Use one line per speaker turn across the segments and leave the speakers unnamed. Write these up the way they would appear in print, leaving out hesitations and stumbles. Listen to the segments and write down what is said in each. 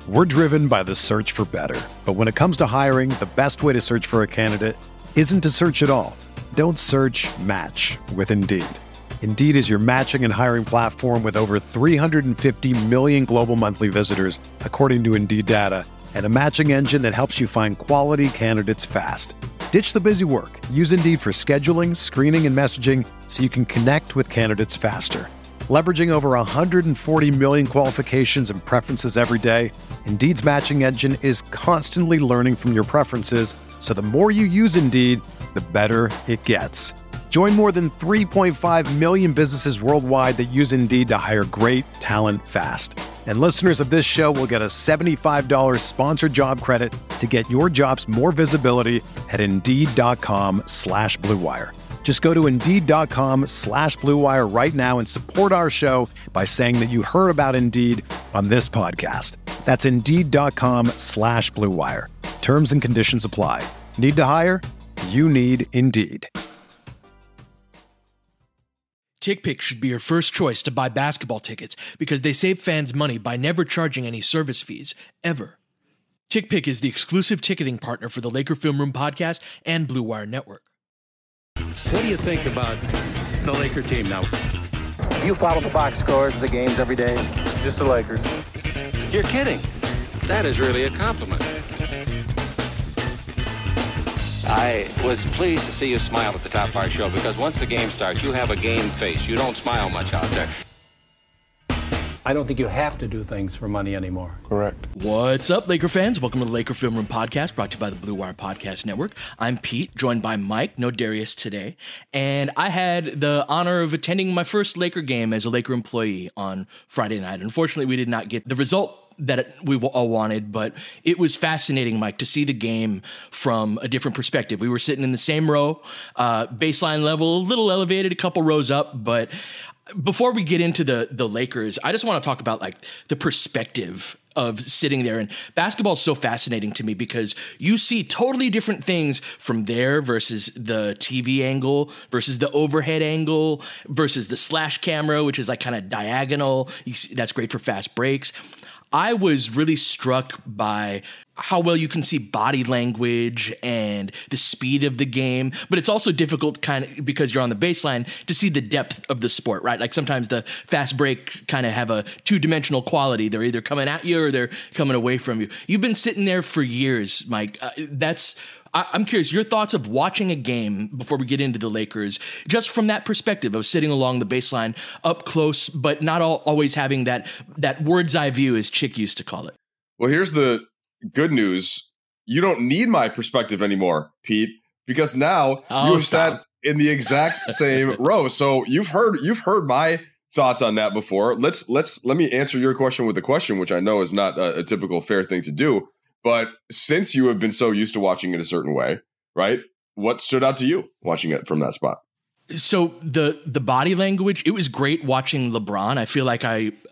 We're driven by the search for better. But when it comes to hiring, the best way to search for a candidate isn't to search at all. Don't search, match with Indeed. Indeed is your matching and hiring platform with over 350 million global monthly visitors, according to Indeed data, and a matching engine that helps you find quality candidates fast. Ditch the busy work. Use Indeed for scheduling, screening, and messaging so you can connect with candidates faster. Leveraging over 140 million qualifications and preferences every day, Indeed's matching engine is constantly learning from your preferences, so the more you use Indeed, the better it gets. Join more than 3.5 million businesses worldwide that use Indeed to hire great talent fast. And listeners of this show will get a $75 sponsored job credit to get your jobs more visibility at Indeed.com/Blue Wire. Just go to Indeed.com/Blue Wire right now and support our show by saying that you heard about Indeed on this podcast. That's Indeed.com/Blue Wire. Terms and conditions apply. Need to hire? You need Indeed.
TickPick should be your first choice to buy basketball tickets because they save fans money by never charging any service fees, ever. TickPick is the exclusive ticketing partner for the Laker Film Room podcast and Blue Wire Network.
What do you think about the Laker team now?
Do you follow the box scores of the games every day? Just the Lakers.
You're kidding. That is really a compliment. I was pleased to see you smile at the top of our show because once the game starts, you have a game face. You don't smile much out there.
I don't think you have to do things for money anymore.
Correct.
What's up, Laker fans? Welcome to the Laker Film Room podcast, brought to you by the Blue Wire Podcast Network. I'm Pete, joined by Mike, no Darius today. And I had the honor of attending my first Laker game as a Laker employee on Friday night. Unfortunately, we did not get the result that we all wanted, but it was fascinating, Mike, to see the game from a different perspective. We were sitting in the same row, baseline level, a little elevated, a couple rows up, but before we get into the Lakers, I just want to talk about like the perspective of sitting there. And basketball is so fascinating to me because you see totally different things from there versus the TV angle, versus the overhead angle, versus the slash camera, which is like kind of diagonal. You see, that's great for fast breaks. I was really struck by how well you can see body language and the speed of the game, but it's also difficult kind of because you're on the baseline to see the depth of the sport, right? Like sometimes the fast breaks kind of have a two-dimensional quality. They're either coming at you or they're coming away from you. You've been sitting there for years, Mike. I'm curious, your thoughts of watching a game before we get into the Lakers, just from that perspective of sitting along the baseline up close, but not always having that bird's eye view, as Chick used to call it.
Well, here's the good news. You don't need my perspective anymore, Pete, because now you've sat in the exact same row. So you've heard my thoughts on that before. Let me answer your question with a question, which I know is not a typical fair thing to do. But since you have been so used to watching it a certain way, right? What stood out to you watching it from that spot?
So the body language, it was great watching LeBron. I feel like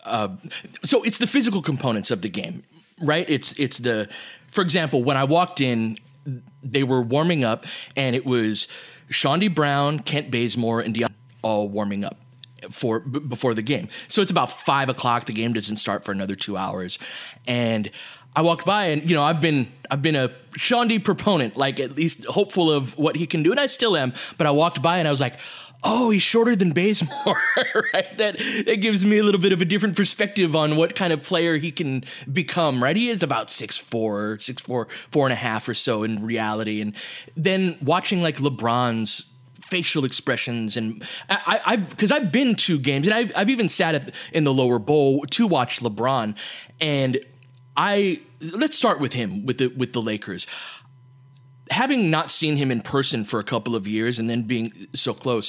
so it's the physical components of the game, right? It's for example, when I walked in, they were warming up and it was Chaundee Brown, Kent Bazemore, and Deion all warming up before the game. So it's about 5 o'clock. The game doesn't start for another 2 hours. And I walked by and, I've been a Chaundee proponent, like at least hopeful of what he can do. And I still am. But I walked by and I was like, oh, he's shorter than Bazemore, right? That gives me a little bit of a different perspective on what kind of player he can become, right? He is about 6'4", 4.5 or so in reality. And then watching like LeBron's facial expressions, and because I've been to games and I've even sat in the lower bowl to watch LeBron, and let's start with him with the Lakers. Having not seen him in person for a couple of years and then being so close,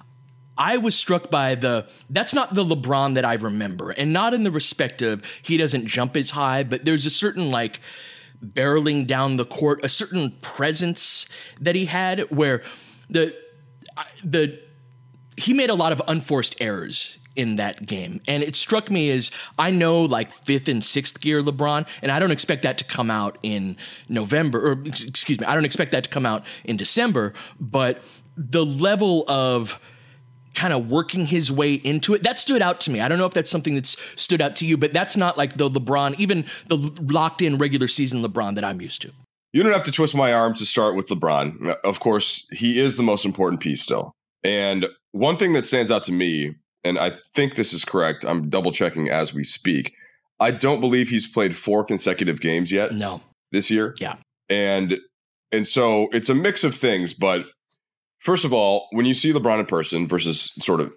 I was struck by that's not the LeBron that I remember, and not in the respect of he doesn't jump as high, but there's a certain like barreling down the court, a certain presence that he had where he made a lot of unforced errors in that game. And it struck me as, I know like 5th and 6th gear LeBron, and I don't expect that to come out in November, or excuse me, I don't expect that to come out in December, but the level of kind of working his way into it. That stood out to me. I don't know if that's something that's stood out to you, but that's not like the LeBron, even the locked in regular season LeBron that I'm used to.
You don't have to twist my arm to start with LeBron. Of course, he is the most important piece still. And one thing that stands out to me, and I think this is correct, I'm double checking as we speak, I don't believe he's played 4 consecutive games yet.
No.
This year.
Yeah.
And so it's a mix of things, but first of all, when you see LeBron in person versus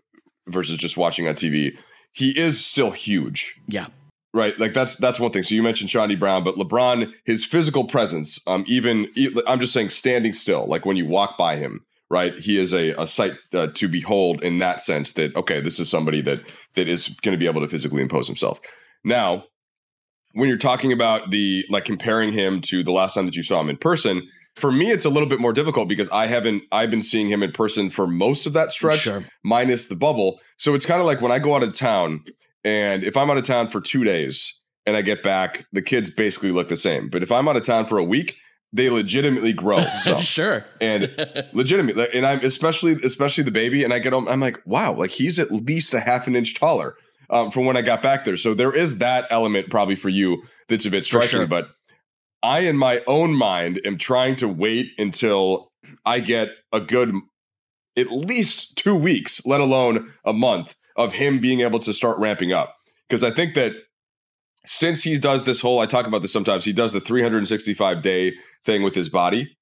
just watching on TV, he is still huge.
Yeah.
Right. Like that's one thing. So you mentioned Chaundee Brown, but LeBron, his physical presence, I'm just saying standing still, like when you walk by him, right? He is a sight to behold in that sense that, okay, this is somebody that is going to be able to physically impose himself. Now, when you're talking about comparing him to the last time that you saw him in person, for me, it's a little bit more difficult because I've been seeing him in person for most of that stretch,
sure,
minus the bubble. So it's kind of like when I go out of town, and if I'm out of town for 2 days and I get back, the kids basically look the same. But if I'm out of town for a week, they legitimately grow some.
Sure.
And legitimately, and I'm especially the baby, and I get home, I'm like, wow, like he's at least a half an inch taller from when I got back there. So there is that element probably for you that's a bit striking,
sure.
But I, in my own mind, am trying to wait until I get a good at least 2 weeks, let alone a month, of him being able to start ramping up. Because I think that since he does this whole, I talk about this sometimes, he does the 365-day thing with his body.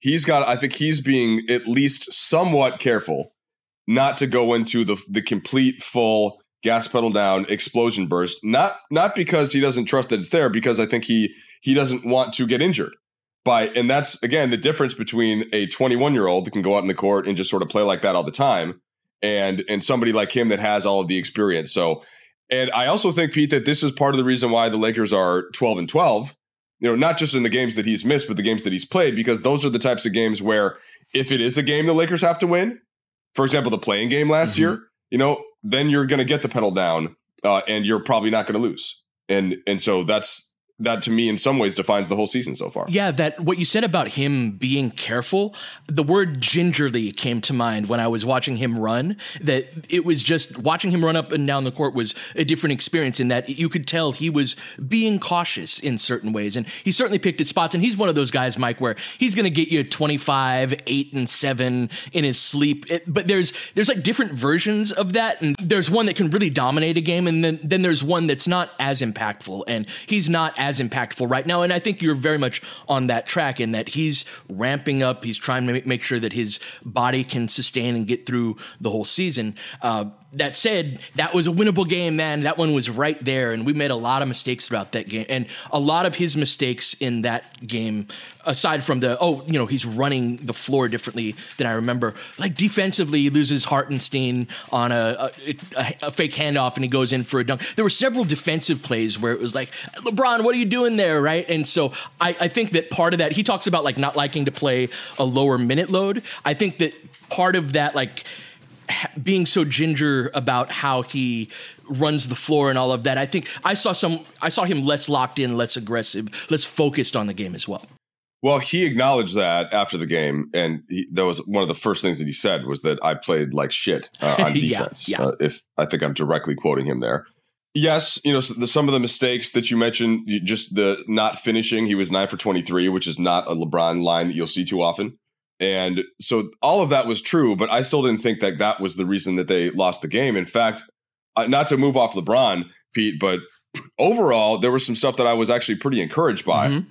I think he's being at least somewhat careful not to go into the complete full gas pedal down explosion burst. Not because he doesn't trust that it's there, because I think he doesn't want to get injured. And that's, again, the difference between a 21-year-old that can go out in the court and just sort of play like that all the time and somebody like him that has all of the experience. So, and I also think, Pete, that this is part of the reason why the Lakers are 12-12, not just in the games that he's missed, but the games that he's played, because those are the types of games where if it is a game the Lakers have to win, for example, the play-in game last year, then you're going to get the pedal down and you're probably not going to lose. And so that to me in some ways defines the whole season so far.
Yeah, that what you said about him being careful, the word gingerly came to mind when I was watching him run, that it was just watching him run up and down the court was a different experience in that you could tell he was being cautious in certain ways. And he certainly picked his spots. And he's one of those guys, Mike, where he's going to get you 25, 8, and 7 in his sleep. But there's like different versions of that. And there's one that can really dominate a game. And then there's one that's not as impactful. And he's not as impactful right now. And I think you're very much on that track in that he's ramping up. He's trying to make sure that his body can sustain and get through the whole season. That said, that was a winnable game, man. That one was right there. And we made a lot of mistakes throughout that game. And a lot of his mistakes in that game, aside from he's running the floor differently than I remember. Like defensively, he loses Hartenstein on a fake handoff and he goes in for a dunk. There were several defensive plays where it was like, LeBron, what are you doing there? Right. And so I think that part of that, he talks about like not liking to play a lower minute load. I think that part of that, like, being so ginger about how he runs the floor and all of that. I think I saw him less locked in, less aggressive, less focused on the game as well.
Well, he acknowledged that after the game, and that was one of the first things that he said was that I played like shit on defense.
Yeah.
If I think I'm directly quoting him there. Yes, some of the mistakes that you mentioned, just the not finishing. He was 9 for 23, which is not a LeBron line that you'll see too often. And so all of that was true, but I still didn't think that was the reason that they lost the game. In fact, not to move off LeBron, Pete, but overall, there was some stuff that I was actually pretty encouraged by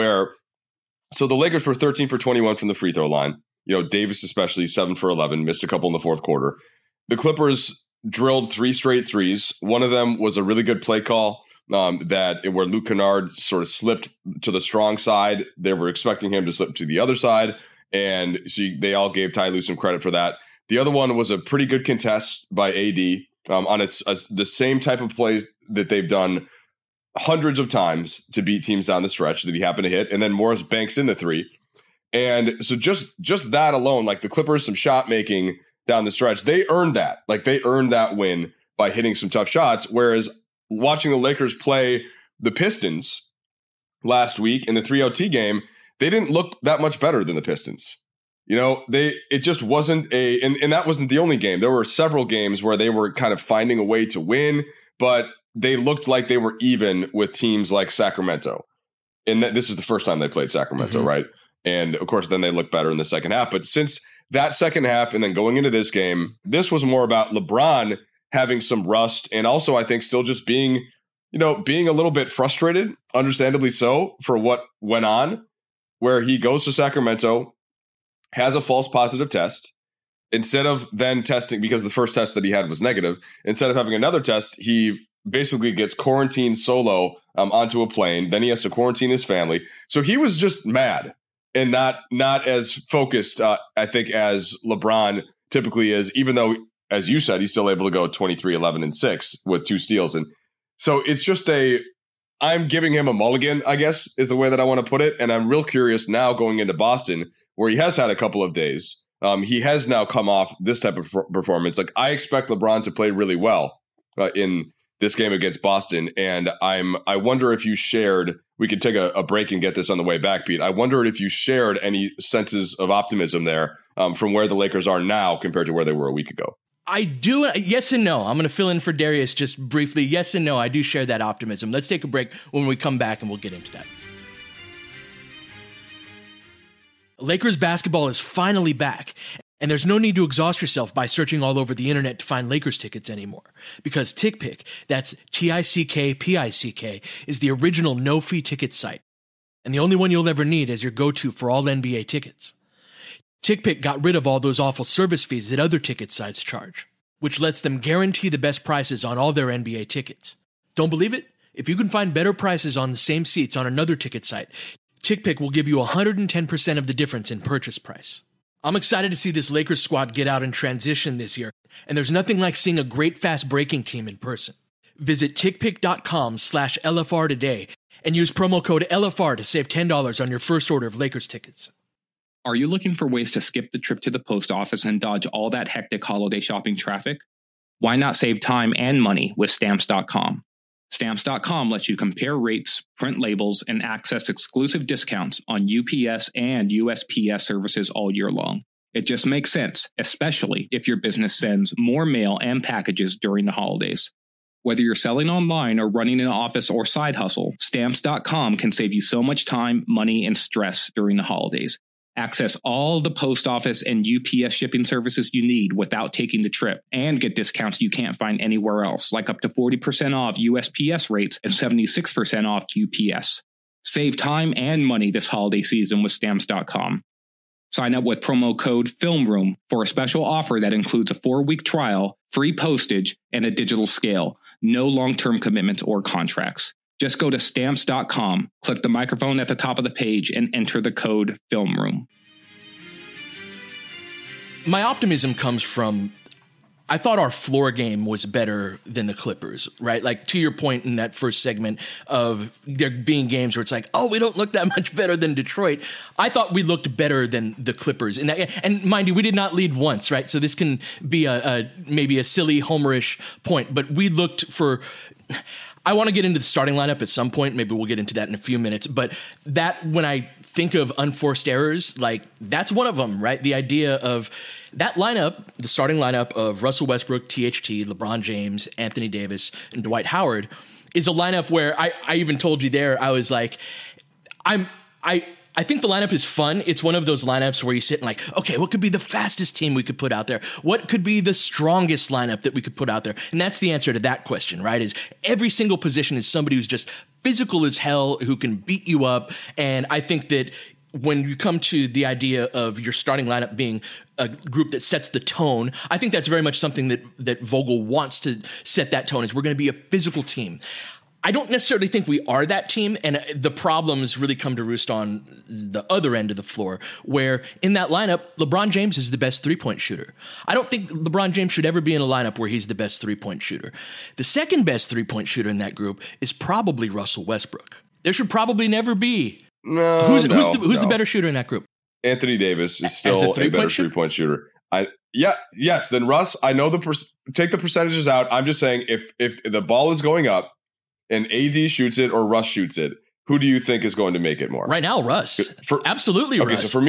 so the Lakers were 13 for 21 from the free throw line. Davis especially 7 for 11, missed a couple in the fourth quarter. The Clippers drilled 3 straight threes. One of them was a really good play call where Luke Kennard sort of slipped to the strong side. They were expecting him to slip to the other side. And so they all gave Ty Lue some credit for that. The other one was a pretty good contest by AD on the same type of plays that they've done hundreds of times to beat teams down the stretch that he happened to hit. And then Morris banks in the 3. And so just that alone, like the Clippers, some shot making down the stretch, they earned that. Like they earned that win by hitting some tough shots. Whereas watching the Lakers play the Pistons last week in the 3 OT game, they didn't look that much better than the Pistons. it just wasn't and that wasn't the only game. There were several games where they were kind of finding a way to win, but they looked like they were even with teams like Sacramento. And this is the first time they played Sacramento, right? And of course, then they look better in the second half. But since that second half and then going into this game, this was more about LeBron having some rust and also, I think, still just being a little bit frustrated, understandably so, for what went on, where he goes to Sacramento, has a false positive test. Instead of then testing, because the first test that he had was negative, instead of having another test, he basically gets quarantined solo onto a plane. Then he has to quarantine his family. So he was just mad and not as focused, I think, as LeBron typically is, even though, as you said, he's still able to go 23, 11, and 6 with 2 steals. And so it's just I'm giving him a mulligan, I guess, is the way that I want to put it. And I'm real curious now going into Boston, where he has had a couple of days. He has now come off this type of performance. Like, I expect LeBron to play really well in this game against Boston. And I wonder if you shared, we could take a break and get this on the way back, Pete. I wonder if you shared any senses of optimism there from where the Lakers are now compared to where they were a week ago.
I do. Yes and no. I'm going to fill in for Darius just briefly. Yes and no. I do share that optimism. Let's take a break. When we come back, and we'll get into that. Lakers basketball is finally back, and there's no need to exhaust yourself by searching all over the internet to find Lakers tickets anymore, because TickPick, that's TickPick, is the original no-fee ticket site, and the only one you'll ever need as your go-to for all NBA tickets. TickPick got rid of all those awful service fees that other ticket sites charge, which lets them guarantee the best prices on all their NBA tickets. Don't believe it? If you can find better prices on the same seats on another ticket site, TickPick will give you 110% of the difference in purchase price. I'm excited to see this Lakers squad get out and transition this year, and there's nothing like seeing a great fast-breaking team in person. Visit tickpick.com/LFR today and use promo code LFR to save $10 on your first order of Lakers tickets.
Are you looking for ways to skip the trip to the post office and dodge all that hectic holiday shopping traffic? Why not save time and money with Stamps.com? Stamps.com lets you compare rates, print labels, and access exclusive discounts on UPS and USPS services all year long. It just makes sense, especially if your business sends more mail and packages during the holidays. Whether you're selling online or running an office or side hustle, Stamps.com can save you so much time, money, and stress during the holidays. Access all the post office and UPS shipping services you need without taking the trip, and get discounts you can't find anywhere else, like up to 40% off USPS rates and 76% off UPS. Save time and money this holiday season with Stamps.com. Sign up with promo code FILMROOM for a special offer that includes a 4-week trial, free postage, and a digital scale. No long-term commitments or contracts. Just go to Stamps.com, click the microphone at the top of the page, and enter the code FILMROOM.
My optimism comes from, I thought our floor game was better than the Clippers, right? Like, to your point in that first segment of there being games where it's like, oh, we don't look that much better than Detroit. I thought we looked better than the Clippers. And mind you, we did not lead once, right? So this can be maybe a silly homerish point, but we looked for... I want to get into the starting lineup at some point. Maybe we'll get into that in a few minutes. But that, when I think of unforced errors, like, that's one of them, right? The idea of that lineup, the starting lineup of Russell Westbrook, THT, LeBron James, Anthony Davis, and Dwight Howard is a lineup where I even told you there, I was like, I think the lineup is fun. It's one of those lineups where you sit and like, okay, what could be the fastest team we could put out there? What could be the strongest lineup that we could put out there? And that's the answer to that question, right? Is every single position is somebody who's just physical as hell, who can beat you up. And I think that when you come to the idea of your starting lineup being a group that sets the tone, I think that's very much something that Vogel wants to set that tone, is we're going to be a physical team. I don't necessarily think we are that team, and the problems really come to roost on the other end of the floor, where in that lineup, LeBron James is the best three-point shooter. I don't think LeBron James should ever be in a lineup where he's the best three-point shooter. The second best three-point shooter in that group is probably Russell Westbrook. There should probably never be. Who's the better shooter in that group?
Anthony Davis is still a better three-point shooter. Yes. Then Russ, I know take the percentages out. I'm just saying if the ball is going up, and AD shoots it or Russ shoots it, who do you think is going to make it more?
Right now, Russ. Absolutely,
okay,
Russ.
So for me,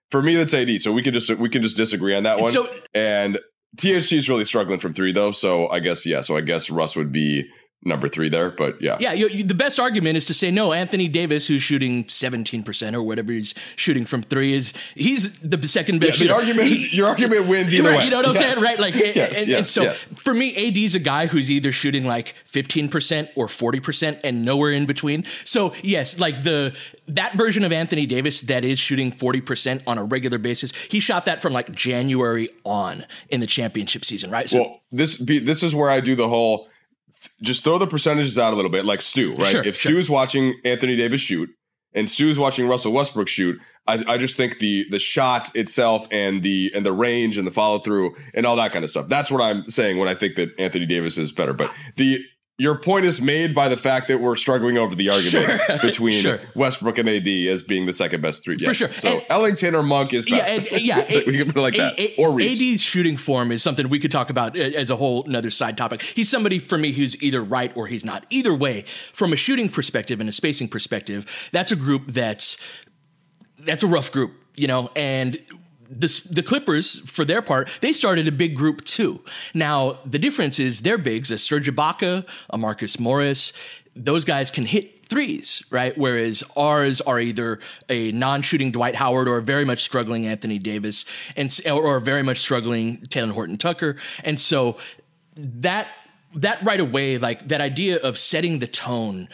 For me, that's AD. So we can just disagree on that one. And THT is really struggling from 3 though. So I guess Russ would be number 3 there, but yeah.
The best argument is to say, no, Anthony Davis, who's shooting 17% or whatever he's shooting from 3 he's the second best shooter.
Your argument wins either way.
You know what I'm saying? Right. Like,
yes.
For me, AD's a guy who's either shooting like 15% or 40% and nowhere in between. So yes, like that version of Anthony Davis that is shooting 40% on a regular basis, he shot that from like January on in the championship season, right? So,
well, this is where I do the whole, just throw the percentages out a little bit, like Stu, right? If Stu is watching Anthony Davis shoot and Stu is watching Russell Westbrook shoot, I just think the shot itself and the range and the follow through and all that kind of stuff. That's what I'm saying when I think that Anthony Davis is better. But your point is made by the fact that we're struggling over the argument between Westbrook and AD as being the second best 3. Yes. For sure. So and Ellington or Monk is better. We can put it like that. Or Reeves.
AD's shooting form is something we could talk about as a whole another side topic. He's somebody for me who's either right or he's not. Either way, from a shooting perspective and a spacing perspective, that's a group that's a rough group, and the Clippers, for their part, they started a big group too. Now, the difference is their bigs, a Serge Ibaka, a Marcus Morris, those guys can hit threes, right? Whereas ours are either a non-shooting Dwight Howard or a very much struggling Anthony Davis or very much struggling Taylor Horton Tucker. And so that right away, like that idea of setting the tone,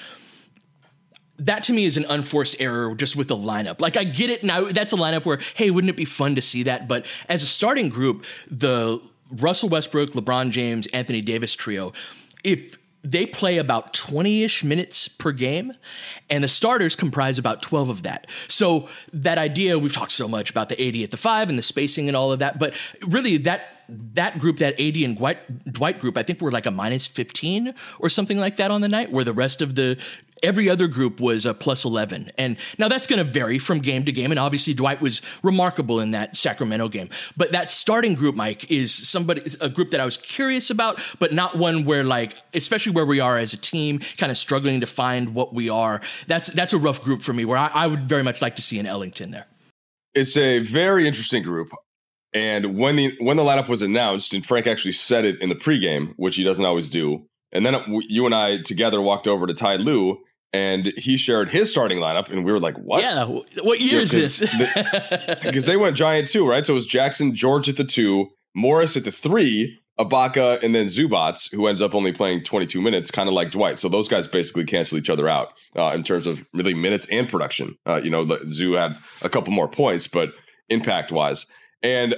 that to me is an unforced error just with the lineup. Like I get it now. That's a lineup where, hey, wouldn't it be fun to see that? But as a starting group, the Russell Westbrook, LeBron James, Anthony Davis trio, if they play about 20-ish minutes per game, and the starters comprise about 12 of that. So that idea, we've talked so much about the 80 at the 5 and the spacing and all of that, but really that group, that AD and Dwight group, I think were like a minus 15 or something like that on the night, where the rest of every other group was a plus 11. And now that's going to vary from game to game. And obviously Dwight was remarkable in that Sacramento game. But that starting group, Mike, is a group that I was curious about, but not one where, like, especially where we are as a team, kind of struggling to find what we are. That's a rough group for me, where I would very much like to see an Ellington there.
It's a very interesting group. And when the lineup was announced, and Frank actually said it in the pregame, which he doesn't always do, and then you and I together walked over to Ty Lue, and he shared his starting lineup, and we were like, what?
Yeah, what year is this?
Because they went giant too, right? So it was Jackson George at the 2, Morris at the 3, Ibaka, and then Zubats, who ends up only playing 22 minutes, kind of like Dwight. So those guys basically cancel each other out in terms of really minutes and production. Zoo had a couple more points, but impact-wise. And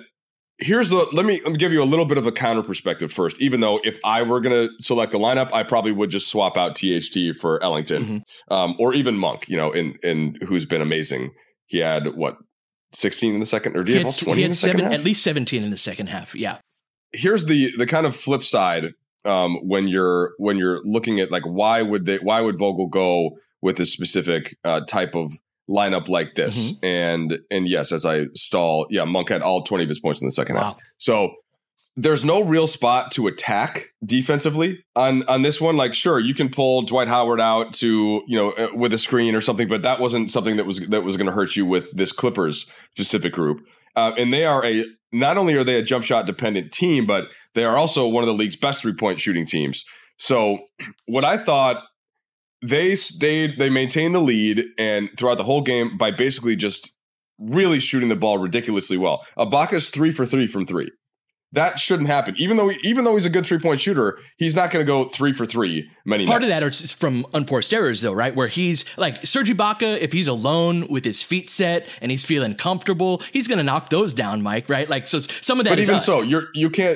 let me give you a little bit of a counter perspective first, even though if I were going to select a lineup, I probably would just swap out THT for Ellington, or even Monk, in who's been amazing. He had 16 in the second, or do you have 20 in the second half?
At least 17 in the second half. Yeah.
Here's the kind of flip side. When you're looking at, like, why would Vogel go with a specific type of lineup like this? And yes, as I stall, Monk had all 20 of his points in the second half. So there's no real spot to attack defensively on this one. Like, sure, you can pull Dwight Howard out to, with a screen or something, but that wasn't something that was going to hurt you with this Clippers specific group. And they are not only are they a jump shot dependent team, but they are also one of the league's best 3-point shooting teams. So what I thought, they maintained the lead and throughout the whole game by basically just really shooting the ball ridiculously well. Ibaka's 3 for 3 from 3. That shouldn't happen. Even though he's a good 3-point shooter, he's not going to go 3 for 3 many
Part
nights.
of that is from unforced errors, though, right? Where he's like Serge Ibaka, if he's alone with his feet set and he's feeling comfortable, he's going to knock those down, Mike, right? Like, so some of that. But
even so, you can't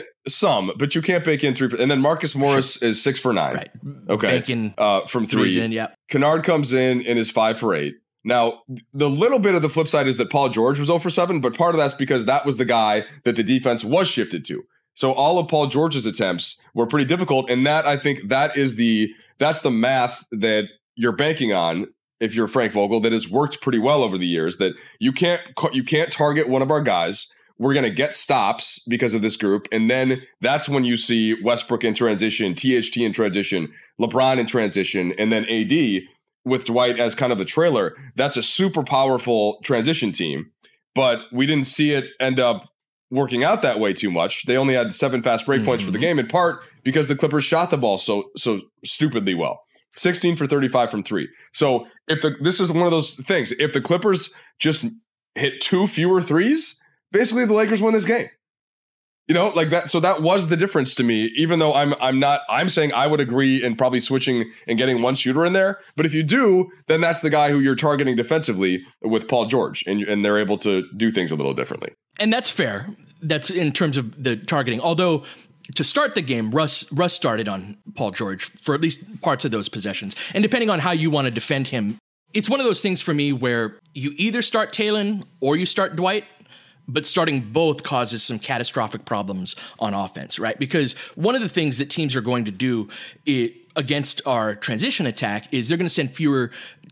bake in 3 for, and then Marcus Morris is 6 for 9.
Right.
Okay.
Baking
from 3.
Yeah.
Kennard comes in and is 5 for 8. Now, the little bit of the flip side is that Paul George was 0 for 7, but part of that's because that was the guy that the defense was shifted to. So all of Paul George's attempts were pretty difficult, and that, I think, that's the math that you're banking on if you're Frank Vogel, that has worked pretty well over the years, that you can't target one of our guys. We're going to get stops because of this group, and then that's when you see Westbrook in transition, THT in transition, LeBron in transition, and then AD with Dwight as kind of the trailer. That's a super powerful transition team. but we didn't see it end up working out that way too much. They only had 7 fast break points for the game, in part because the Clippers shot the ball so stupidly well. 16 for 35 from 3. So this is one of those things. If the Clippers just hit 2 fewer threes, basically the Lakers win this game. Like that. So that was the difference to me, even though I'm saying I would agree in probably switching and getting one shooter in there. But if you do, then that's the guy who you're targeting defensively with Paul George, and they're able to do things a little differently.
And that's fair. That's in terms of the targeting. Although to start the game, Russ started on Paul George for at least parts of those possessions. And depending on how you want to defend him, it's one of those things for me where you either start Talen or you start Dwight. But starting both causes some catastrophic problems on offense, right? Because one of the things that teams are going to do against our transition attack is they're going to send fewer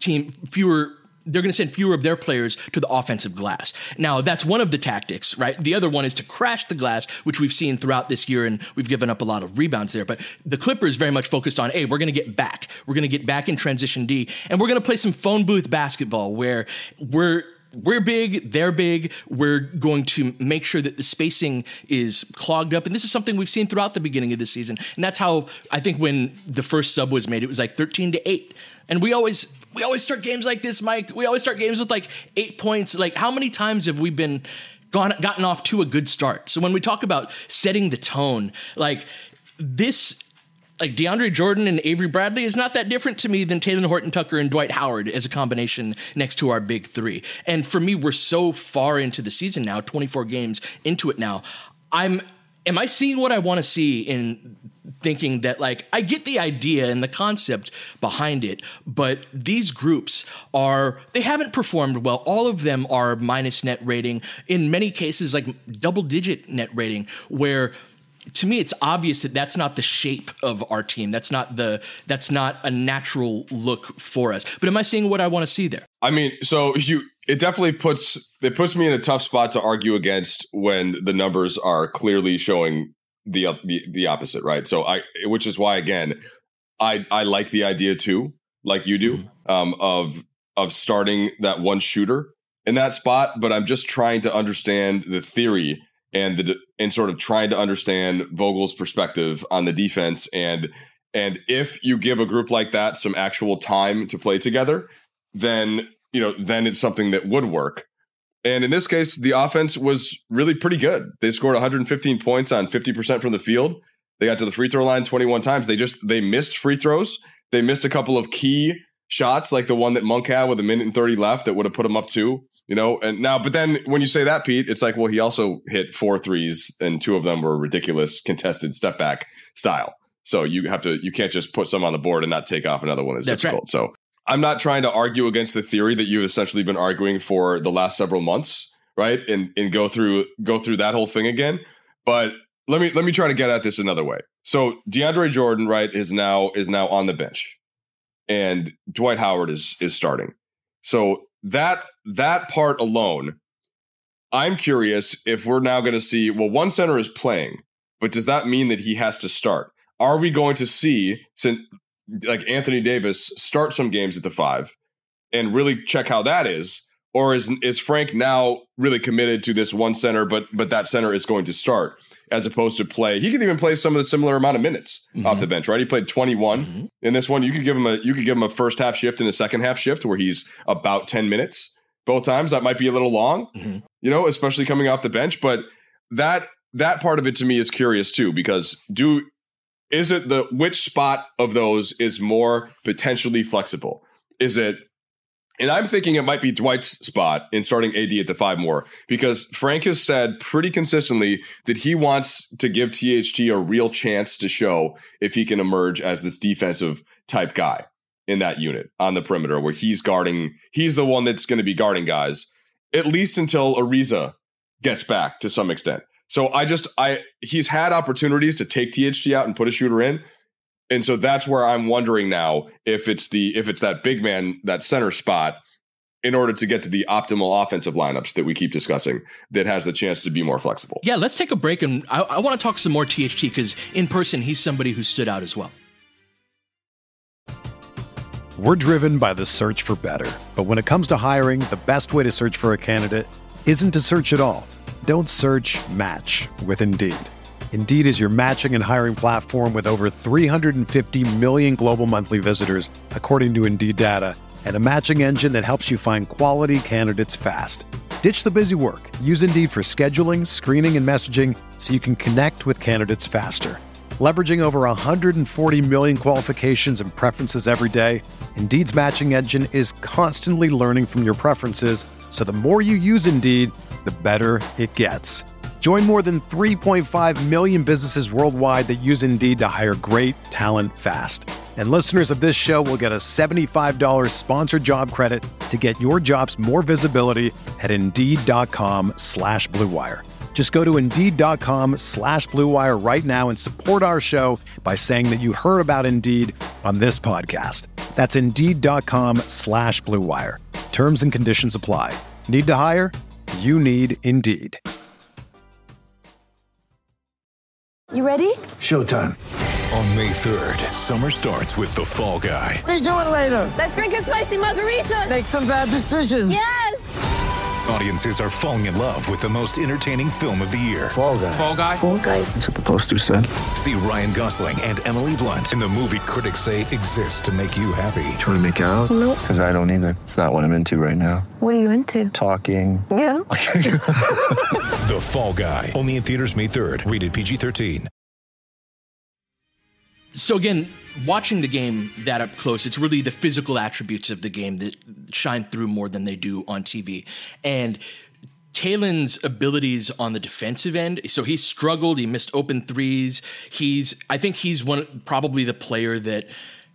of their players to the offensive glass. Now, that's one of the tactics, right? The other one is to crash the glass, which we've seen throughout this year, and we've given up a lot of rebounds there. But the Clippers very much focused on, hey, we're going to get back. We're going to get back in transition D, and we're going to play some phone booth basketball where we're big, they're big. We're going to make sure that the spacing is clogged up. And this is something we've seen throughout the beginning of the season. And that's how I think when the first sub was made, it was like 13-8. And we always start games like this, Mike. We always start games with like 8 points. Like, how many times have we gotten off to a good start? So when we talk about setting the tone, like this, like DeAndre Jordan and Avery Bradley is not that different to me than Talen Horton-Tucker and Dwight Howard as a combination next to our big three. And for me, we're so far into the season now, 24 games into it now. Am I seeing what I want to see in thinking that, like, I get the idea and the concept behind it, but these groups they haven't performed well. All of them are minus net rating, in many cases like double-digit net rating, where to me, it's obvious that that's not the shape of our team. That's not a natural look for us. But am I seeing what I want to see there?
I mean, so it definitely puts me in a tough spot to argue against when the numbers are clearly showing the opposite, right? So which is why, again, I like the idea too, like you do, of starting that one shooter in that spot. But I'm just trying to understand the theory and sort of trying to understand Vogel's perspective on the defense. And if you give a group like that some actual time to play together, then it's something that would work. And in this case, the offense was really pretty good. They scored 115 points on 50% from the field. They got to the free throw line 21 times. They missed free throws. They missed a couple of key shots, like the one that Monk had with 1:30 left that would have put him up 2. But then when you say that, Pete, it's like, well, he also hit 4 threes and 2 of them were ridiculous contested step back style. So you can't just put some on the board and not take off another one. That's difficult. Right. So I'm not trying to argue against the theory that you've essentially been arguing for the last several months, right? And go through that whole thing again. But let me try to get at this another way. So DeAndre Jordan, right, is now on the bench, and Dwight Howard is starting. So that part alone, I'm curious if we're now going to see, well, one center is playing, but does that mean that he has to start? Are we going to see, like, Anthony Davis start some games at the 5 and really check how that is? Or is Frank now really committed to this one center, but that center is going to start as opposed to play? He could even play some of the similar amount of minutes off the bench, right? He played 21 in this one. You could give him a first half shift and a second half shift where he's about 10 minutes both times. That might be a little long, especially coming off the bench. But that part of it to me is curious too, because which spot of those is more potentially flexible? Is it? And I'm thinking it might be Dwight's spot in starting AD at the 5 more, because Frank has said pretty consistently that he wants to give THT a real chance to show if he can emerge as this defensive type guy in that unit on the perimeter, where he's the one that's going to be guarding guys, at least until Ariza gets back to some extent. So he's had opportunities to take THT out and put a shooter in. And so that's where I'm wondering now if it's that big man, that center spot, in order to get to the optimal offensive lineups that we keep discussing, that has the chance to be more flexible.
Yeah, let's take a break, and I want to talk some more THT, because in person, he's somebody who stood out as well.
We're driven by the search for better. But when it comes to hiring, the best way to search for a candidate isn't to search at all. Don't search, match with Indeed. Indeed is your matching and hiring platform with over 350 million global monthly visitors, according to Indeed data, and a matching engine that helps you find quality candidates fast. Ditch the busy work. Use Indeed for scheduling, screening, and messaging so you can connect with candidates faster. Leveraging over 140 million qualifications and preferences every day, Indeed's matching engine is constantly learning from your preferences, so the more you use Indeed, the better it gets. Join more than 3.5 million businesses worldwide that use Indeed to hire great talent fast. And listeners of this show will get a $75 sponsored job credit to get your jobs more visibility at Indeed.com/Blue Wire. Just go to Indeed.com/Blue Wire right now and support our show by saying that you heard about Indeed on this podcast. That's Indeed.com/Blue Wire. Terms and conditions apply. Need to hire? You need Indeed.
You ready?
Showtime. On May 3rd, summer starts with The Fall Guy.
Let's do it later. Let's drink a spicy margarita. Make some bad decisions. Yes.
Audiences are falling in love with the most entertaining film of the year.
Fall Guy.
Fall Guy?
Fall Guy.
That's what the poster said. See Ryan Gosling and Emily Blunt in the movie critics say exists to make you happy.
Trying to make it out?
Nope.
Because I don't either. It's not what I'm into right now.
What are you into?
Talking.
Yeah.
The Fall Guy. Only in theaters May 3rd. Rated PG-13.
So again, watching the game that up close, it's really the physical attributes of the game that shine through more than they do on TV. And Talen's abilities on the defensive end, so he struggled, he missed open threes. I think he's probably the player that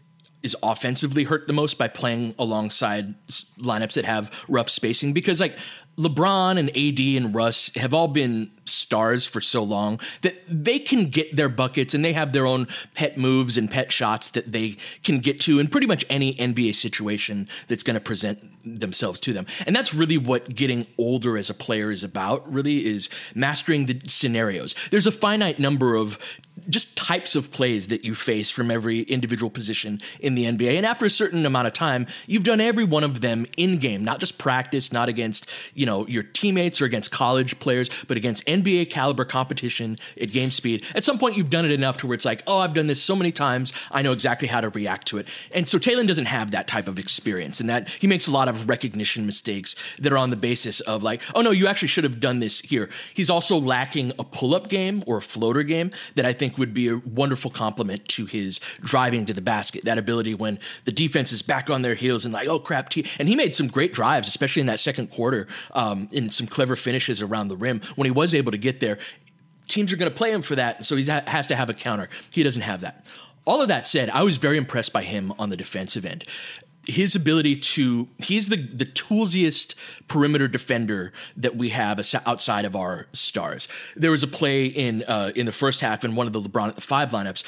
is offensively hurt the most by playing alongside lineups that have rough spacing, because like LeBron and AD and Russ have all been stars for so long that they can get their buckets and they have their own pet moves and pet shots that they can get to in pretty much any NBA situation that's going to present themselves to them. And that's really what getting older as a player is about, really, is mastering the scenarios. There's a finite number of just types of plays that you face from every individual position in the NBA. And after a certain amount of time, you've done every one of them in game, not just practice, not against, your teammates or against college players, but against NBA caliber competition at game speed. At some point, you've done it enough to where it's like, oh, I've done this so many times, I know exactly how to react to it. And so Talen doesn't have that type of experience, and that he makes a lot of recognition mistakes that are on the basis of like, oh no, you actually should have done this here. He's also lacking a pull-up game or a floater game that I think would be a wonderful complement to his driving to the basket. That ability when the defense is back on their heels and like, oh crap, and he made some great drives, especially in that second quarter, in some clever finishes around the rim. When he was able to get there, teams are going to play him for that, so he has to have a counter. He doesn't have that. All of that said, I was very impressed by him on the defensive end. His ability he's the toolsiest perimeter defender that we have outside of our stars. There was a play in the first half in one of the LeBron at the 5 lineups.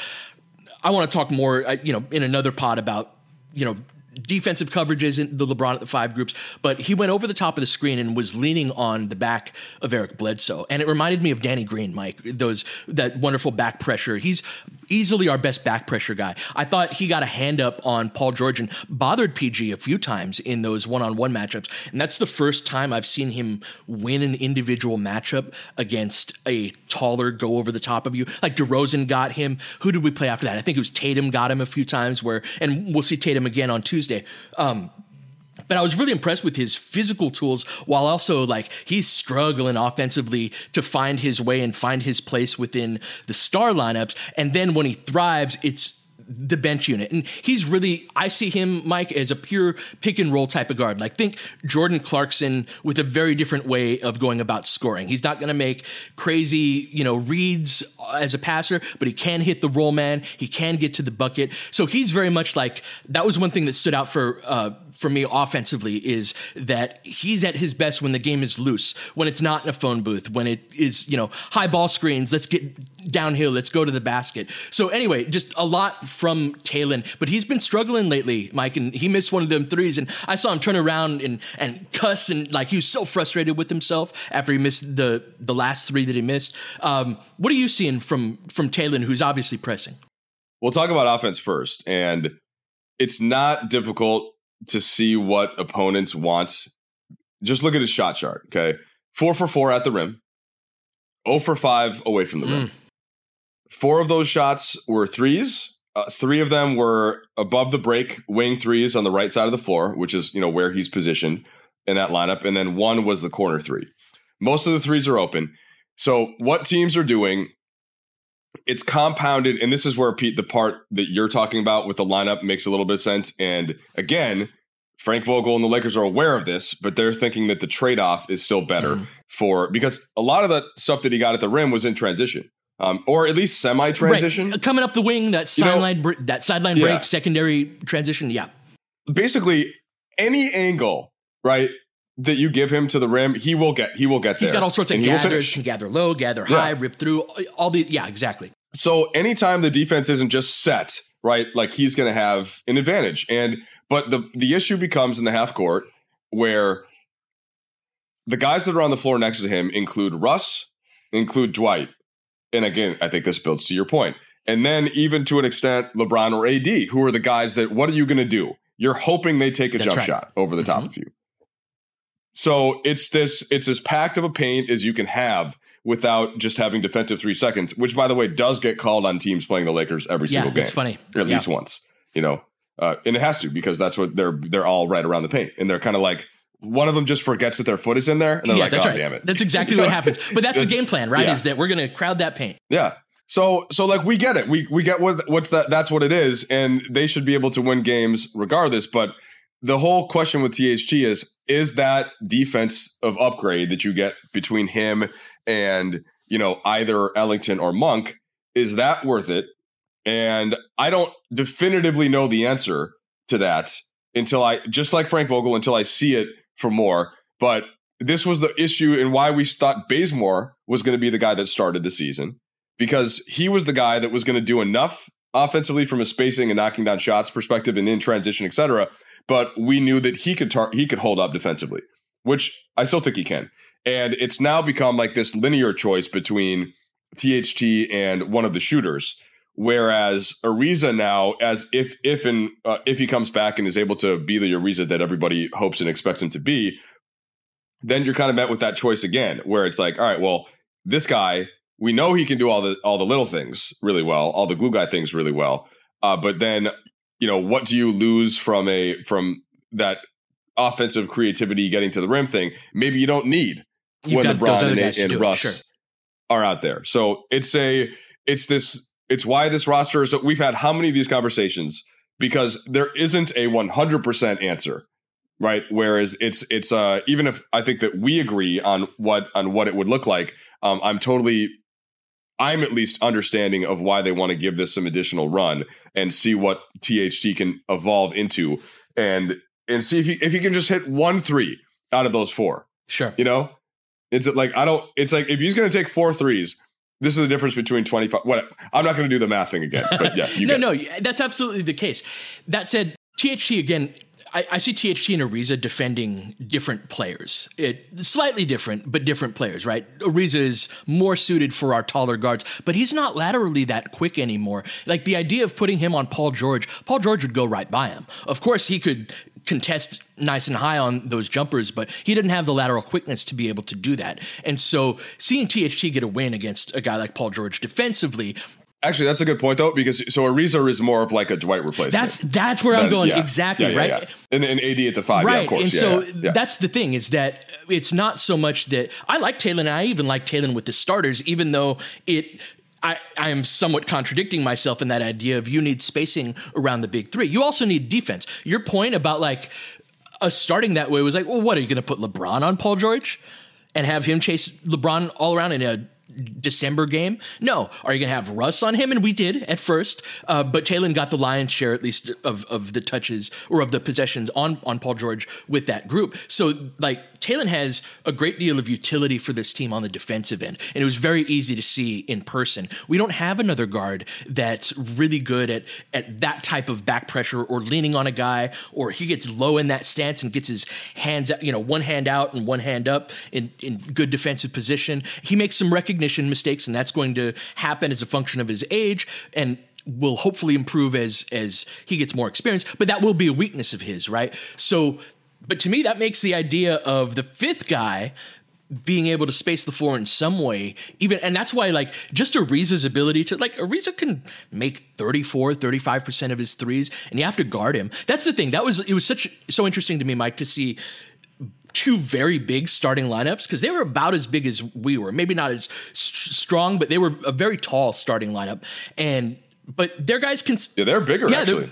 I want to talk more, in another pod about, defensive coverages in the LeBron at the 5 groups, but he went over the top of the screen and was leaning on the back of Eric Bledsoe. And it reminded me of Danny Green, Mike, that wonderful back pressure. He's easily our best back pressure guy. I thought he got a hand up on Paul George and bothered PG a few times in those one-on-one matchups. And that's the first time I've seen him win an individual matchup against a taller go over the top of you. Like DeRozan got him. Who did we play after that? I think it was Tatum got him a few times and we'll see Tatum again on Tuesday. But I was really impressed with his physical tools, while also he's struggling offensively to find his way and find his place within the star lineups. And then when he thrives, it's the bench unit. And he's really, I see him, Mike, as a pure pick and roll type of guard. Think Jordan Clarkson with a very different way of going about scoring. He's not going to make crazy, reads as a passer, but he can hit the roll man. He can get to the bucket. So he's very much that was one thing that stood out for me offensively, is that he's at his best when the game is loose, when it's not in a phone booth, when it is, high ball screens, let's get downhill, let's go to the basket. So anyway, just a lot from Talen, but he's been struggling lately, Mike, and he missed one of them threes, and I saw him turn around and cuss, and he was so frustrated with himself after he missed the last 3 that he missed. What are you seeing from Talen, who's obviously pressing?
We'll talk about offense first, and it's not difficult to see what opponents want. Just look at his shot chart, okay? 4 for 4 at the rim, 0 for 5 away from the rim. 4 of those shots were threes. 3 of them were above the break, wing threes on the right side of the floor, which is, where he's positioned in that lineup. And then 1 was the corner 3. Most of the threes are open. So what teams are doing, it's compounded. And this is where, Pete, the part that you're talking about with the lineup makes a little bit of sense. And again, Frank Vogel and the Lakers are aware of this, but they're thinking that the trade-off is still better because a lot of the stuff that he got at the rim was in transition. Or at least semi-transition.
Right. Coming up the wing, that sideline break, secondary transition,
Basically, any angle, right, that you give him to the rim, he will get there.
He's got all sorts of gathers, can gather low, gather high, rip through, all these. Yeah, exactly.
So anytime the defense isn't just set, right, like he's going to have an advantage. But the issue becomes in the half court where the guys that are on the floor next to him include Russ, include Dwight. And again, I think this builds to your point. And then even to an extent, LeBron or AD, who are the guys that, what are you going to do? You're hoping they take a jump shot over the top of you. So it's as packed of a paint as you can have without just having defensive 3 seconds, which, by the way, does get called on teams playing the Lakers every single game.
It's funny.
Or at least once, and it has to, because that's what they're all right around the paint. And they're kind of like, one of them just forgets that their foot is in there, and they're like, "Oh, damn it!"
That's exactly what happens. But that's the game plan, right? Is that we're going to crowd that paint?
Yeah. So like we get it. We get what's that. That's what it is, and they should be able to win games regardless. But the whole question with THT is that defense of upgrade that you get between him and either Ellington or Monk, is that worth it? And I don't definitively know the answer to that until just like Frank Vogel, until I see it for more. But this was the issue and why we thought Bazemore was going to be the guy that started the season, because he was the guy that was going to do enough offensively from a spacing and knocking down shots perspective and in transition, etc. But we knew that he could hold up defensively, which I still think he can. And it's now become like this linear choice between THT and one of the shooters. Whereas Ariza now, as if he comes back and is able to be the Ariza that everybody hopes and expects him to be, then you're kind of met with that choice again, where it's like, all right, well, this guy, we know he can do all the little things really well, all the glue guy things really well, but then what do you lose from that offensive creativity getting to the rim thing? Maybe you don't need when LeBron and Russ are out there. So it's why this roster is. We've had how many of these conversations, because there isn't a 100% answer, right? Whereas it's even if I think that we agree on what it would look like, I'm at least understanding of why they want to give this some additional run and see what THT can evolve into, and see if he can just hit 1 3 out of those 4.
Sure,
it's like if he's going to take 4 threes. This is the difference between 25. I'm not going to do the math thing again, but yeah.
No, that's absolutely the case. That said, THT again, I see THT and Ariza defending different players. Slightly different, but different players, right? Ariza is more suited for our taller guards, but he's not laterally that quick anymore. Like the idea of putting him on Paul George would go right by him. Of course, he could contest nice and high on those jumpers, but he didn't have the lateral quickness to be able to do that. And so seeing THT get a win against a guy like Paul George defensively.
Actually, that's a good point, though, because Ariza is more of like a Dwight replacement.
That's where I'm going. Yeah. Exactly, right?
Yeah. And AD at the 5,
right.
Of course.
And so that's the thing, is that it's not so much that I like Talen, and I even like Talen with the starters, even though I am somewhat contradicting myself in that idea of you need spacing around the big 3. You also need defense. Your point about like us starting that way was like, well, what, are you going to put LeBron on Paul George and have him chase LeBron all around in a December game? No. Are you going to have Russ on him? And we did at first, but Talen got the lion's share, at least of the touches or of the possessions on Paul George with that group. So like Talen has a great deal of utility for this team on the defensive end, and it was very easy to see in person. We don't have another guard that's really good at that type of back pressure or leaning on a guy, or he gets low in that stance and gets his hands out, one hand out and one hand up in good defensive position. He makes some recognition mistakes, and that's going to happen as a function of his age, and will hopefully improve as he gets more experience, but that will be a weakness of his, right? So, but to me, that makes the idea of the 5th guy being able to space the floor in some way, and that's why like just Ariza's ability to like Ariza can make 35% of his threes, and you have to guard him. That's the thing. It was so interesting to me, Mike, to see two very big starting lineups, because they were about as big as we were, maybe not as strong, but they were a very tall starting lineup. But their guys can,
they're bigger. Actually,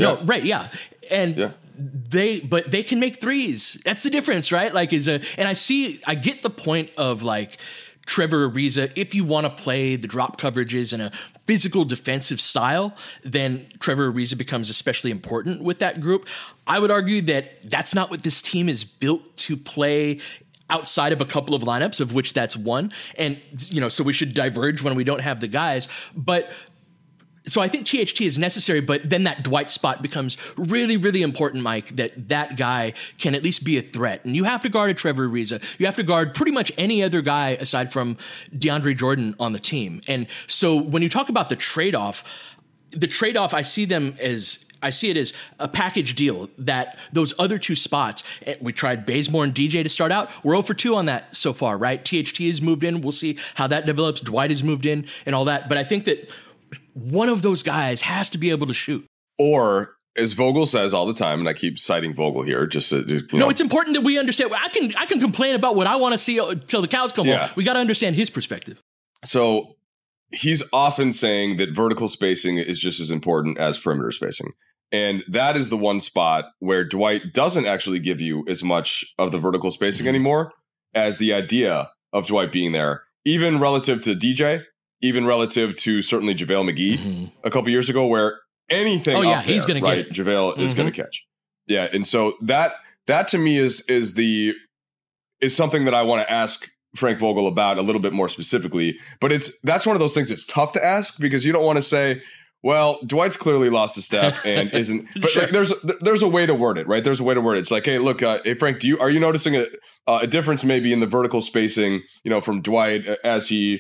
but they can make threes. That's the difference, right? Like I get the point of like Trevor Ariza. If you want to play the drop coverages in a physical defensive style, then Trevor Ariza becomes especially important with that group. I would argue that that's not what this team is built to play outside of a couple of lineups, of which that's one. And, so we should diverge when we don't have the guys. But so I think THT is necessary, but then that Dwight spot becomes really, really important, Mike, that guy can at least be a threat. And you have to guard a Trevor Ariza. You have to guard pretty much any other guy aside from DeAndre Jordan on the team. And so when you talk about the trade-off, I see it as a package deal, that those other two spots, we tried Bazemore and DJ to start out. We're 0 for 2 on that so far, right? THT has moved in. We'll see how that develops. Dwight has moved in and all that. But I think that one of those guys has to be able to shoot.
Or, as Vogel says all the time, and I keep citing Vogel here, No,
it's important that we understand. I can complain about what I want to see till the cows come home. We got to understand his perspective.
So he's often saying that vertical spacing is just as important as perimeter spacing. And that is the one spot where Dwight doesn't actually give you as much of the vertical spacing anymore as the idea of Dwight being there, even relative to DJ, even relative to certainly JaVale McGee a couple years ago, where anything
he's going to get it.
JaVale is going to catch. Yeah, and so that to me is something that I want to ask Frank Vogel about a little bit more specifically. But that's one of those things that's tough to ask, because you don't want to say, well, Dwight's clearly lost a step and isn't. But
Sure.
like, there's a way to word it, right? There's a way to word it. It's like, hey, look, hey Frank, are you noticing a difference maybe in the vertical spacing, from Dwight as he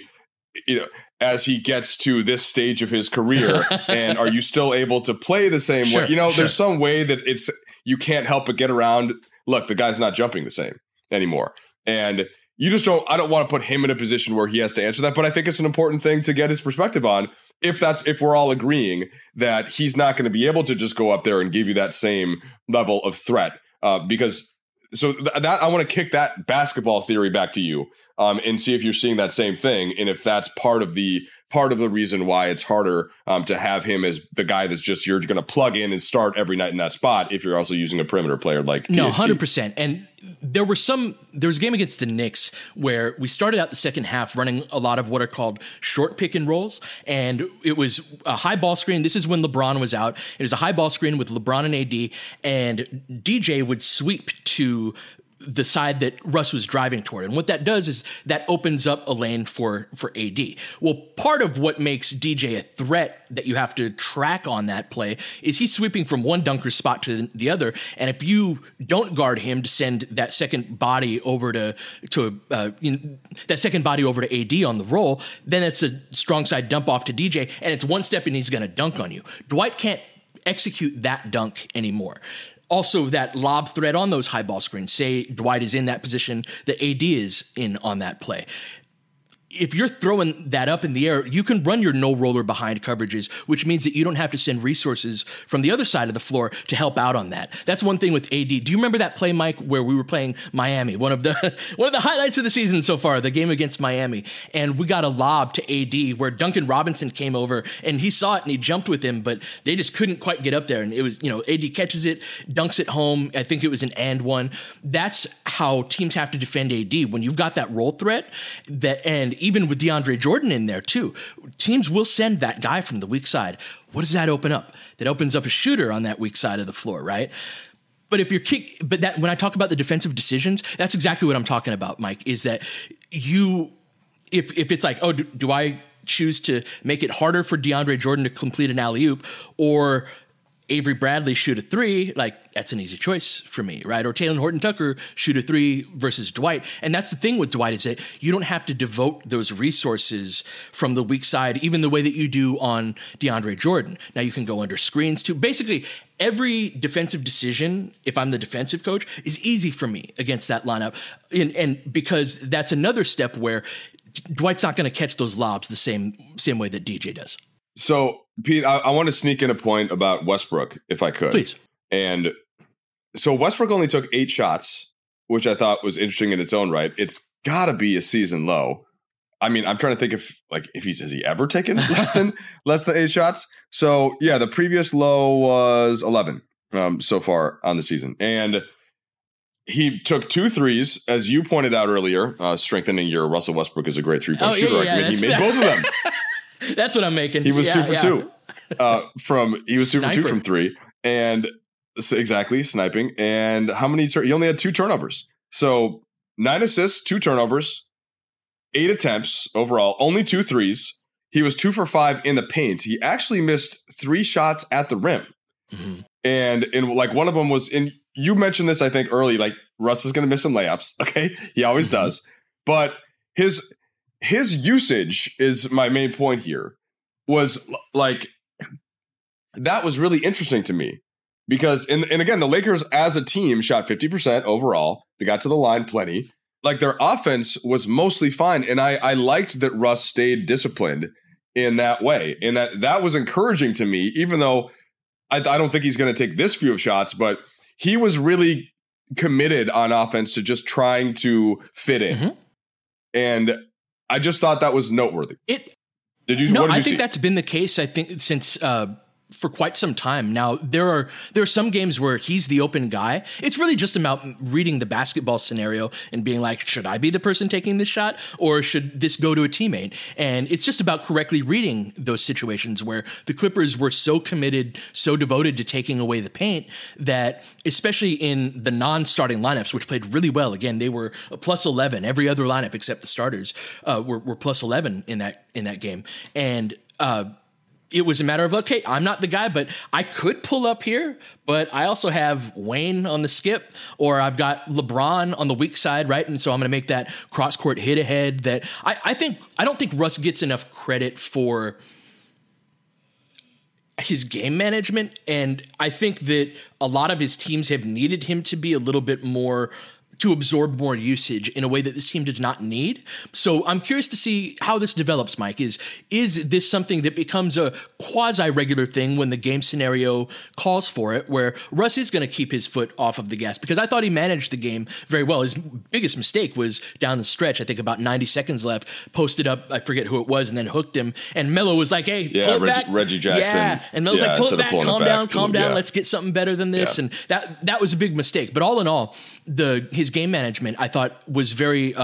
gets to this stage of his career, and are you still able to play the same way? There's some way that you can't help but get around. Look, the guy's not jumping the same anymore, and you just don't. I don't want to put him in a position where he has to answer that, but I think it's an important thing to get his perspective on. If we're all agreeing that he's not going to be able to just go up there and give you that same level of threat, because that I want to kick that basketball theory back to you, and see if you're seeing that same thing, and if that's part of the reason why it's harder to have him as the guy that's just you're going to plug in and start every night in that spot if you're also using a perimeter player like THT.
No, 100%. And there was a game against the Knicks where we started out the second half running a lot of what are called short pick and rolls, and it was a high ball screen. This is when LeBron was out. It was a high ball screen with LeBron and AD, and DJ would sweep to the side that Russ was driving toward. And what that does is that opens up a lane for AD. Well, part of what makes DJ a threat that you have to track on that play is he's sweeping from one dunker spot to the other. And if you don't guard him to send that second body over to AD on the roll, then it's a strong side dump off to DJ, and it's one step and he's going to dunk on you. Dwight can't execute that dunk anymore. Also, that lob threat on those high ball screens, say Dwight is in that position, the AD is in on that play. If you're throwing that up in the air, you can run your no roller behind coverages, which means that you don't have to send resources from the other side of the floor to help out on that. That's one thing with AD. Do you remember that play, Mike, where we were playing Miami? One of the highlights of the season so far, the game against Miami. And we got a lob to AD where Duncan Robinson came over and he saw it and he jumped with him, but they just couldn't quite get up there. And it was, AD catches it, dunks it home. I think it was an and one. That's how teams have to defend AD. When you've got that roll threat, and even with DeAndre Jordan in there too, teams will send that guy from the weak side. What does that open up? That opens up a shooter on that weak side of the floor, right? But when I talk about the defensive decisions, that's exactly what I'm talking about, Mike, is that if it's like, do I choose to make it harder for DeAndre Jordan to complete an alley-oop, or Avery Bradley shoot a 3, like that's an easy choice for me, right? Or Talen Horton-Tucker shoot a 3 versus Dwight. And that's the thing with Dwight is that you don't have to devote those resources from the weak side, even the way that you do on DeAndre Jordan. Now you can go under screens too. Basically, every defensive decision, if I'm the defensive coach, is easy for me against that lineup. And because that's another step where Dwight's not going to catch those lobs the same way that DJ does.
So, Pete, I want to sneak in a point about Westbrook, if I could.
Please.
And so Westbrook only took 8 shots, which I thought was interesting in its own right. It's got to be a season low. I mean, I'm trying to think if has he ever taken less than 8 shots? So, yeah, the previous low was 11 so far on the season. And he took 2 threes, as you pointed out earlier, strengthening your Russell Westbrook is a great three-point shooter.
Yeah,
I mean, he made both of them.
That's what I'm making.
He was 2 for 2 from 3, and exactly sniping. And how many? He only had 2 turnovers. So 9 assists, 2 turnovers, 8 attempts overall, only 2 threes. He was 2 for 5 in the paint. He actually missed 3 shots at the rim, and one of them was in. You mentioned this, I think, early. Like Russ is going to miss some layups. Okay, he always does, but his usage is my main point here. Was like that was really interesting to me because and again, the Lakers as a team shot 50% overall. They got to the line plenty. Like their offense was mostly fine, and I liked that Russ stayed disciplined in that way, and that was encouraging to me. Even though I don't think he's going to take this few of shots, but he was really committed on offense to just trying to fit in, and I just thought that was noteworthy.
I think that's been the case. I think since for quite some time now. There are some games where he's the open guy. It's really just about reading the basketball scenario and being like, should I be the person taking this shot or should this go to a teammate? And it's just about correctly reading those situations where the Clippers were so committed, so devoted to taking away the paint that, especially in the non-starting lineups, which played really well. Again, they were a plus 11. Every other lineup except the starters were plus 11 in that game. And it was a matter of, okay, I'm not the guy, but I could pull up here, but I also have Wayne on the skip, or I've got LeBron on the weak side, right? And so I'm going to make that cross-court hit ahead that I don't think Russ gets enough credit for his game management. And I think that a lot of his teams have needed him to be a little bit more, to absorb more usage in a way that this team does not need. So I'm curious to see how this develops, Mike. Is this something that becomes a quasi-regular thing when the game scenario calls for it, where Russ is going to keep his foot off of the gas? Because I thought he managed the game very well. His biggest mistake was down the stretch, I think about 90 seconds left, posted up, I forget who it was, and then hooked him. And Melo was like, hey, pull it back.
Reggie Jackson.
Yeah, and Melo's like, pull it back, calm down, let's get something better than this. Yeah. And that was a big mistake. But all in all, his game management, I thought, was very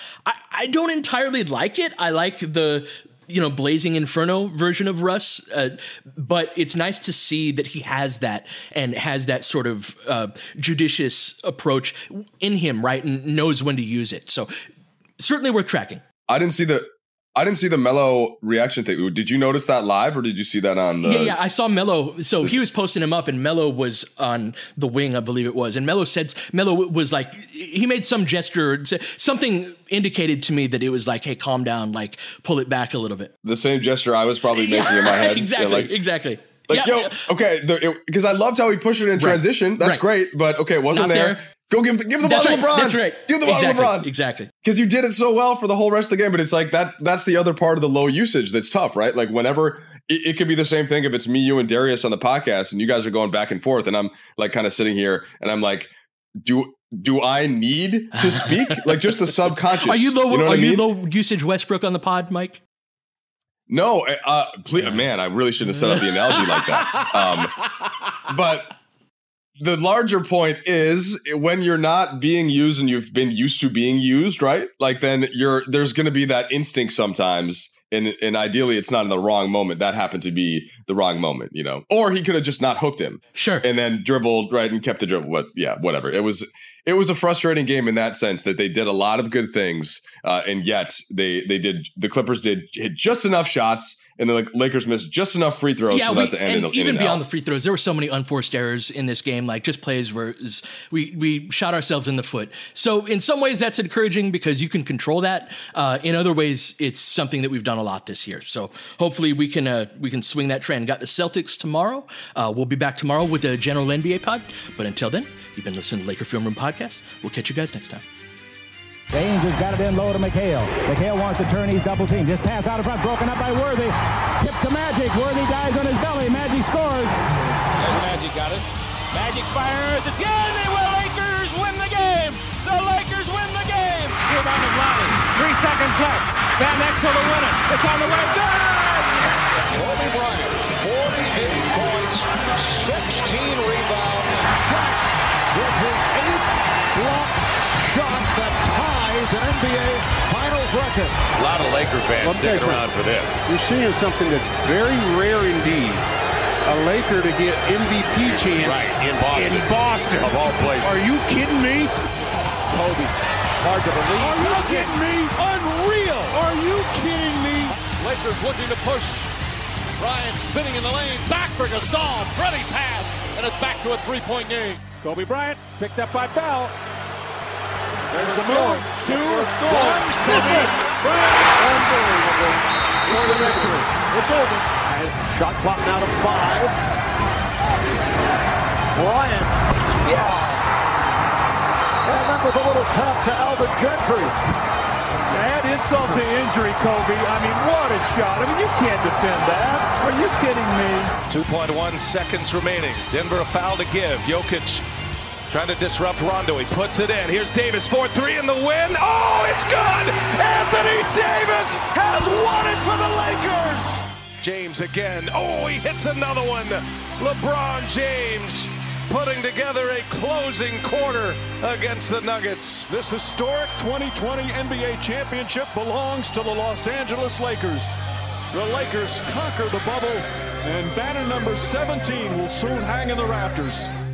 I don't entirely like it. I like the Blazing Inferno version of Russ, but it's nice to see that he has that and has that sort of judicious approach in him, right, and knows when to use it. So certainly worth tracking. I didn't see the Melo reaction thing. Did you notice that live, or did you see that on the... Yeah, I saw Melo. So he was posting him up, and Melo was on the wing, I believe it was. And Melo was like, he made some gesture, something indicated to me that it was like, hey, calm down, like pull it back a little bit. The same gesture I was probably making in my head. Exactly. Like, okay, because I loved how he pushed it in transition. That's great, but okay, it wasn't there. Go give the ball to LeBron. That's right. Give the ball to LeBron. Exactly. Because you did it so well for the whole rest of the game. But it's like that's the other part of the low usage that's tough, right? Like whenever it could be the same thing if it's me, you, and Darius on the podcast, and you guys are going back and forth, and I'm like kind of sitting here, and I'm like, do I need to speak? Like just the subconscious. Are you low? You low usage Westbrook on the pod, Mike? No, please, man. I really shouldn't have set up the analogy like that. But. The larger point is when you're not being used and you've been used to being used, right? Like then there's going to be that instinct sometimes, and ideally it's not in the wrong moment. That happened to be the wrong moment, Or he could have just not hooked him, sure, and then dribbled right and kept the dribble. But yeah, whatever. It was a frustrating game in that sense that they did a lot of good things, and yet the Clippers did hit just enough shots
and the Lakers missed just enough free throws for that to end in
even
and
beyond
out.
the free throws, there were so many unforced errors in this game, like just plays where we shot ourselves in the foot. So in some ways that's encouraging because you can control that. In other ways, it's something that we've done a lot this year. So hopefully we can swing that trend. Got the Celtics tomorrow. We'll be back tomorrow with the general NBA pod. But until then, you've been listening to Laker Film Room Podcast. We'll catch you guys next time.
James has got it in low to McHale. McHale wants to turn. He's double teamed. Just pass out in front. Broken up by Worthy. Tip to Magic. Worthy dies on his belly. Magic scores.
There's Magic got it. Magic fires. It's good. They will. Lakers win the game. The Lakers win the game. Rebound of Lonnie. 3 seconds left. Van Exel to win it. It's on the way. Good.
Kobe Bryant, 48 points, 16 rebounds. Shot with his 8th block shot that ties an NBA Finals record.
A lot of Laker fans sticking around for this.
You're seeing something that's very rare indeed. A Laker to get MVP chance
in Boston. Of all places.
Are you kidding me?
Kobe, hard to believe.
Are you kidding me? Unreal. Are you kidding me?
Lakers looking to push. Bryant spinning in the lane. Back for Gasol. Pretty pass. And it's back to a 3-point game.
Kobe Bryant picked up by Bell.
There's the move.
2, 1.
Miss it.
Unbelievable. For the victory. It's over.
Shot clock now to 5. Bryant. Yes. And that was a little tap to Alvin Gentry.
Add insult to injury, Kobe. I mean, what a shot. I mean, you can't defend that. Are you kidding me?
2.1 seconds remaining. Denver a foul to give. Jokic trying to disrupt Rondo. He puts it in. Here's Davis, 4-3 in the win. Oh, it's good! Anthony Davis has won it for the Lakers! James again. Oh, he hits another one. LeBron James putting together a closing quarter against the Nuggets.
This historic 2020 NBA championship belongs to the Los Angeles Lakers. The Lakers conquer the bubble, and banner number 17 will soon hang in the rafters.